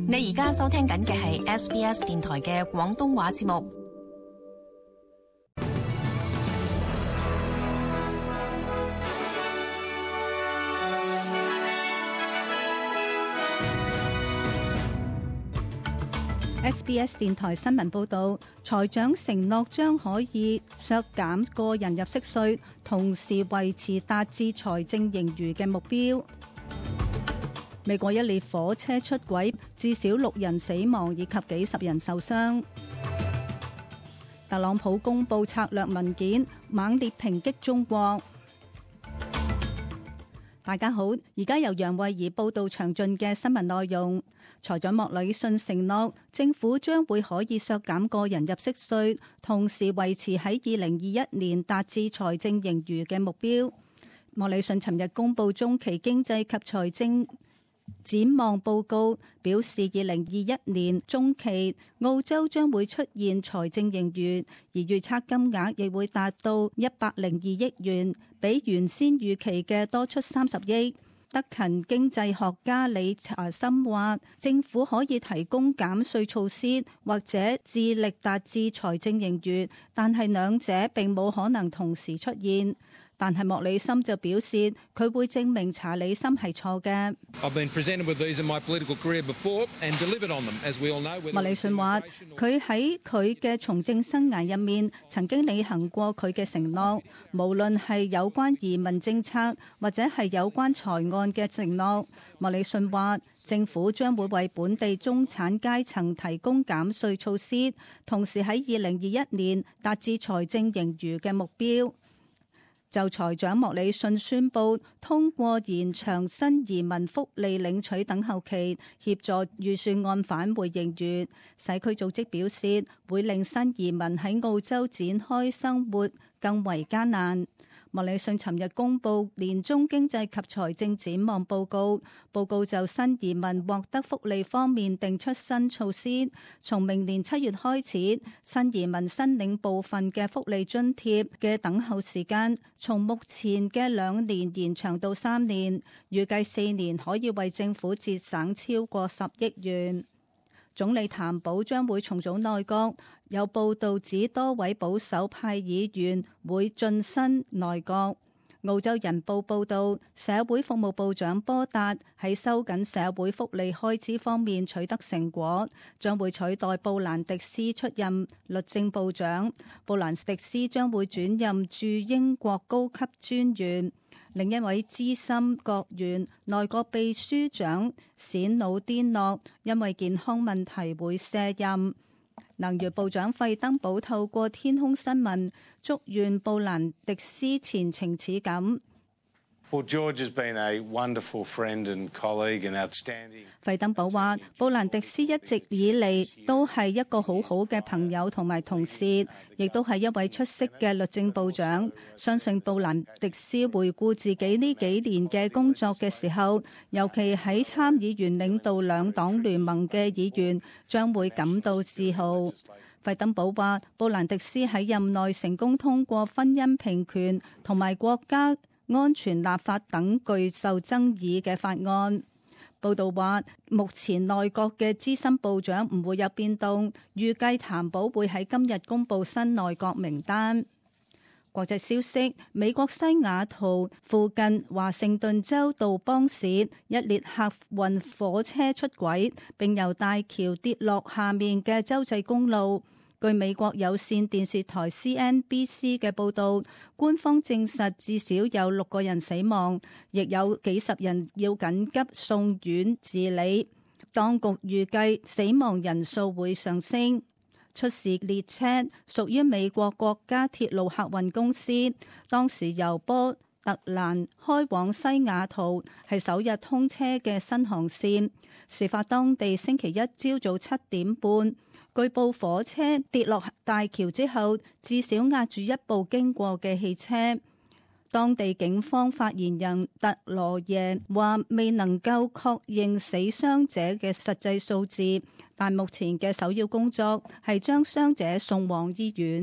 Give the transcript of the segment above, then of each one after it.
你而家收聽緊嘅係 SBS 電台嘅廣東話節目。 SBS 電台新聞報導，財長承諾將可以削減個人入息稅，同時維持達至財政盈餘嘅目標。美國一列火車出軌，至少6人死亡以及幾十人受傷。特朗普公布策略文件，猛烈抨擊中國。大家好，而家由楊慧儀報道詳盡嘅新聞內容。財長莫里遜承諾，政府將會可以削減個人入息稅，同時維持喺2021年達至財政盈餘嘅目標。莫里遜尋日公布中期經濟及財政展望報告，表示2021年中期澳洲將會出現財政盈餘，而預測金額亦會達到102億元，比原先預期嘅多出30億。德勤經濟學家理查森話，政府可以提供減稅措施，或者致力達至財政盈餘，但係兩者並冇可能同時出現。但係莫里森就表示，佢會證明查理森係錯嘅。莫里遜話，佢喺佢嘅從政生涯入面曾經履行過佢嘅承諾，無論係有關移民政策或者係有關財案嘅承諾。莫里遜話，政府將會為本地中產階層提供減稅措施，同時喺2021年達至財政盈餘嘅目標。就財長莫里遜宣布通過延長新移民福利領取等候期，協助預算案返回盈餘。社區組織表示，會令新移民喺澳洲展開生活更為艱難。莫里遜尋日公布年中經濟及財政展望報告，報告就新移民獲得福利方面定出新措施，從明年7月開始，新移民申領部分嘅福利津貼嘅等候時間，從目前嘅2年延長到3年，預計4年可以為政府節省超過10億元。總理譚寶將會重組內閣，有報道指多位保守派議員會晉身內閣。澳洲人報報道，社會服務部長波達喺收緊社會福利開支方面取得成果，將會取代布蘭迪斯出任律政部長。布蘭迪斯將會轉任駐英國高級專員。另一位資深國員內閣秘書長冼努甸諾因為健康問題會卸任。能源部長費登堡透過天空新聞祝願布蘭迪斯前程似錦。費登堡話，布蘭迪斯一直以嚟都係一個好好嘅朋友同埋同事，亦都係一位出色嘅律政部長。相信布蘭迪斯回顧自己呢幾年嘅工作嘅時候，尤其喺參議員領導兩黨聯盟嘅議員，將會感到自豪。費登堡話，布蘭迪斯喺任內成功通過婚姻平權同埋國家安全立法等具受爭議嘅法案。報道話，目前內閣嘅資深部長唔會有變動，預計譚寶會喺今日公布新內閣名單。國際消息，美國西雅圖附近華盛頓州杜邦市一列客運火車出軌，並由大橋跌落下面嘅州際公路。據美國有線電視台 CNBC 嘅報導，官方證實至少有6個人死亡，亦有幾十人要緊急送院治理。當局預計死亡人數會上升。出事列車屬於美國國家鐵路客運公司，當時由波特蘭開往西雅圖，係首日通車嘅新航線。事發當地星期一朝早7點半。據報火車跌落大橋之後，至少壓住一部經過嘅汽車。當地警方發言人特羅耶話，未能夠確認死傷者嘅實際數字，但目前嘅首要工作係將傷者送往醫院。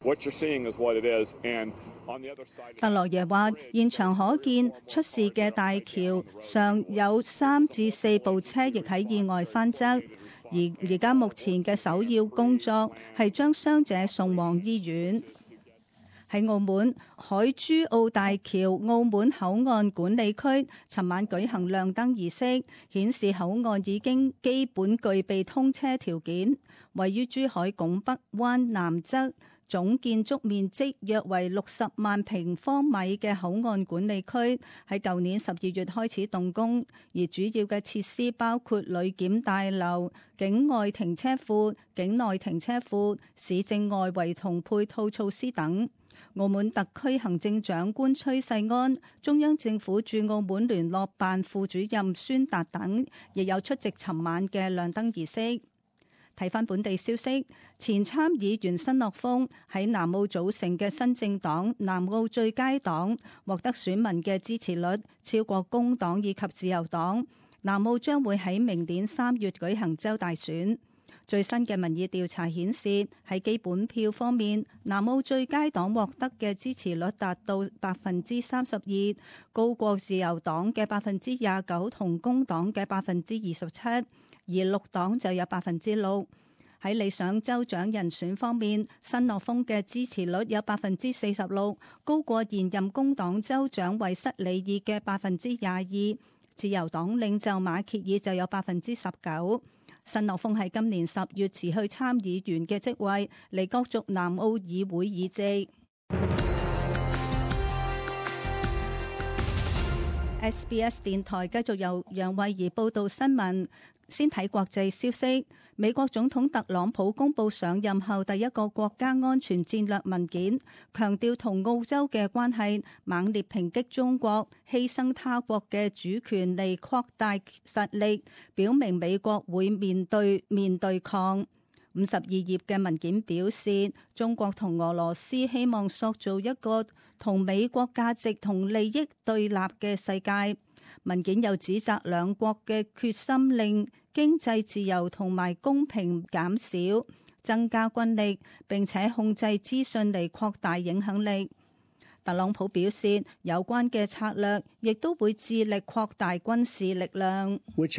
特羅耶話：現場可見出事嘅大橋上有3至4部車，亦喺意外翻側。而家目前嘅首要工作係將傷者送往醫院。喺澳門海珠澳大橋澳門口岸管理區，尋晚舉行亮燈儀式，顯示口岸已經基本具備通車條件。位於珠海拱北灣南側，總建築面積約為60萬平方米嘅口岸管理區，喺舊年12月開始動工，而主要嘅設施包括旅檢大樓、境外停車庫、境內停車庫、市政外圍同配套措施等。澳門特區行政長官崔世安、中央政府駐澳門聯絡辦副主任孫達等，亦有出席尋晚嘅亮燈儀式。睇返本地消息，前參議員申諾峰喺南澳組成嘅新政黨南澳最佳黨獲得選民嘅支持率超過工黨以及自由黨。南澳將會喺明年3月舉行州大選。最新嘅民意調查顯示，喺基本票方面，南澳最佳黨獲得嘅支持率達到32%，高過自由黨嘅29%同工黨嘅27%，而綠黨就有6%。喺理想州長人選方面，申諾峰嘅支持率有46%，高過現任工黨州長韋塞里爾嘅22%，自由黨領袖馬歇爾就有19%。申諾峰喺今年10月辭去參議員嘅職位，嚟角逐南澳議會議席。SBS 電台繼續由楊慧儀報道新聞。先睇國際消息，美國總統特朗普公布上任後第一個國家安全戰略文件，強調同澳洲嘅關係，猛烈抨擊中國犧牲他國嘅主權嚟擴大實力，表明美國會面對抗。52頁嘅文件表示，中國同俄羅斯希望塑造一個同美國價值同利益對立嘅世界。文件又指責兩國嘅決心令經濟自由同埋公平減少，增加軍力，並且控制資訊嚟擴大影響力。特朗普表示，有關嘅策略亦都會致力擴大軍事力量。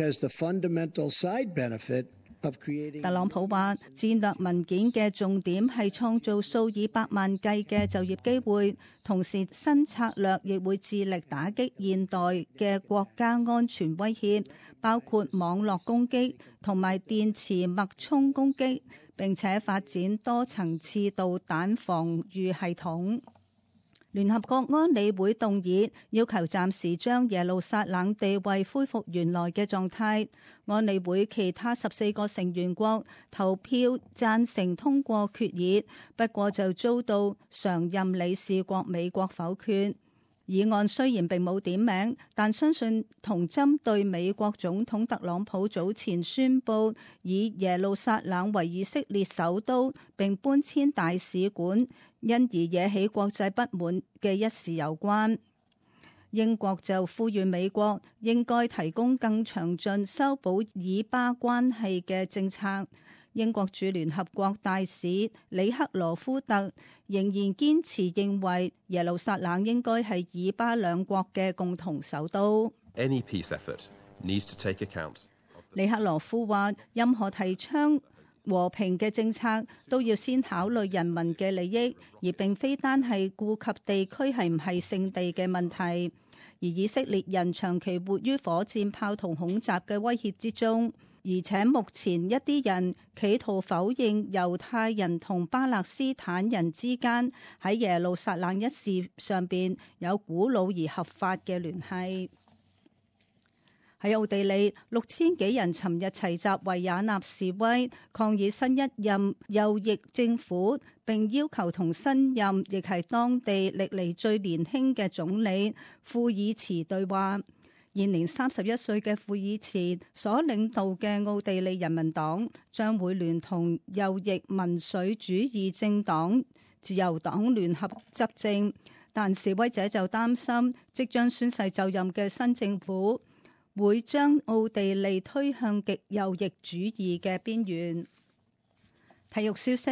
特朗普話，戰略文件嘅重點係創造數以百萬計嘅就業機會，同時新策略亦會致力打擊現代嘅國家安全威脅，包括網絡攻擊同埋電磁脈衝攻擊，並且發展多層次導彈防禦系統。聯合國安理會動議要求暫時將耶路撒冷地位恢復原來嘅狀態。安理會其他14個成員國投票贊成通過決議，不過就遭到常任理事國美國否決。議案雖然並冇點名，但相信同針對美國總統特朗普早前宣布以耶路撒冷為以色列首都並搬遷大使館，因而惹起國際不滿嘅一事有關。英國就呼籲美國應該提供更詳盡修補以巴關係嘅政策。英國駐聯合國大使里克羅夫特仍然堅持認為耶路撒冷應該係以巴兩國嘅共同首都。 Any peace effort needs to take account. 里克羅夫話，任何提倡和平嘅政策都要先考慮人民嘅利益，而並非單係顧及地區係唔係聖地嘅問題。而以色列人長期活於火箭炮同恐襲嘅威脅之中，而且目前一啲人企圖否認猶太人同巴勒斯坦人之間喺耶路撒冷一事上邊有古老而合法嘅聯繫。喺奧地利，6000幾人尋日齊集維也納示威，抗議新一任右翼政府，並要求同新任亦係當地歷嚟最年輕嘅總理庫爾茨對話。現年31歲嘅庫爾茨所領導嘅奧地利人民黨將會聯同右翼民粹主義政黨自由黨聯合執政，但示威者就擔心即將宣誓就任嘅新政府會將奧地利推向極右翼主義嘅邊緣。體育消息，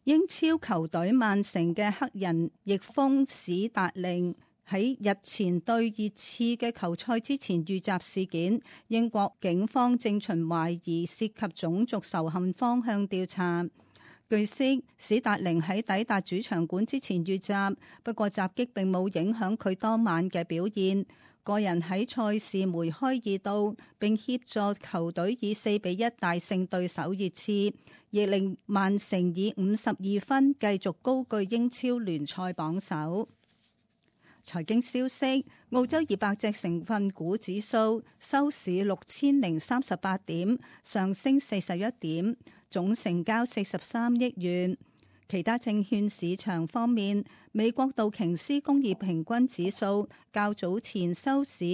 英超球隊曼城嘅黑人翼鋒史達寧喺日前對熱刺嘅球賽之前遇襲事件，英國警方正循懷疑涉及種族仇恨方向調查。據悉，史達寧喺抵達主場館之前遇襲，不過襲擊並冇影響佢當晚嘅表現。個人喺賽事梅開二度，並協助球隊以4-1大勝對手熱刺，亦令曼城以52分繼續高居英超聯賽榜首。財經消息：澳洲200隻成分股指數收市6038點，上升41點，總成交43億元。其他證券市場方面，美國道瓊斯工業平均指數較早前收市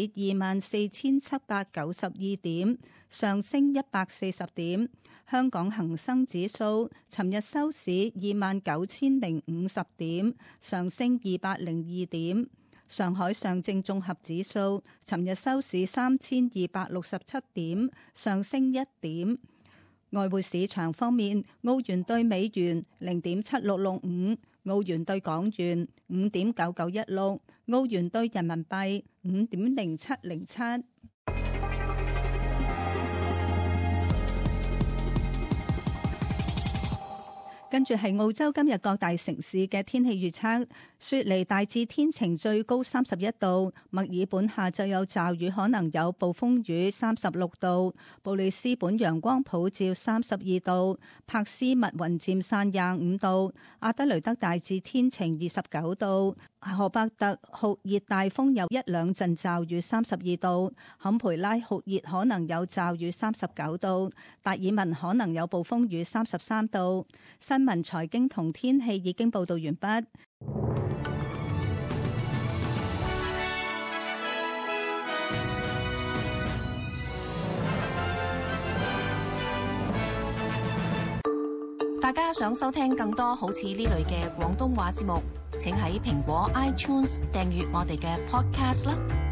24,792點，上升140點。香港恒生指數尋日收市29,050點，上升202點。上海上證綜合指數尋日收市3,267點，上升1點。外匯市場方面，澳元兌美元0.7665，澳元兌港元5.9916，澳元兌人民幣5.0707。跟住係澳洲今日各大城市嘅天氣預測：雪梨大致天晴，最高31度；墨爾本下晝有驟雨，可能有暴風雨，36度；布里斯本陽光普照，32度；珀斯密雲漸散，25度；阿德雷德大致天晴，29度；荷伯特酷熱大風有1-2陣驟雨，32度；坎培拉酷熱可能有驟雨，39度；達爾文可能有暴風雨，33度。新聞財經同天氣已經報道完畢。 大家想收聽更多好似呢類嘅廣東話節目，請喺蘋果 iTunes 訂閱我哋嘅 Podcast 啦。